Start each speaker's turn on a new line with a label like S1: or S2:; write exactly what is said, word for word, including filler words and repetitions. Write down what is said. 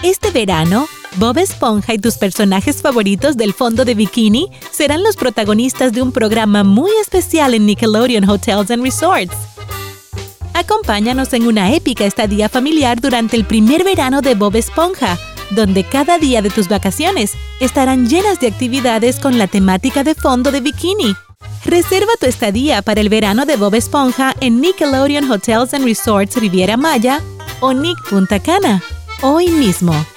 S1: Este verano, Bob Esponja y tus personajes favoritos del fondo de bikini serán los protagonistas de un programa muy especial en Nickelodeon Hotels and Resorts. Acompáñanos en una épica estadía familiar durante el primer verano de Bob Esponja, donde cada día de tus vacaciones estarán llenas de actividades con la temática de fondo de bikini. Reserva tu estadía para el verano de Bob Esponja en Nickelodeon Hotels and Resorts Riviera Maya o Nick Punta Cana, hoy mismo.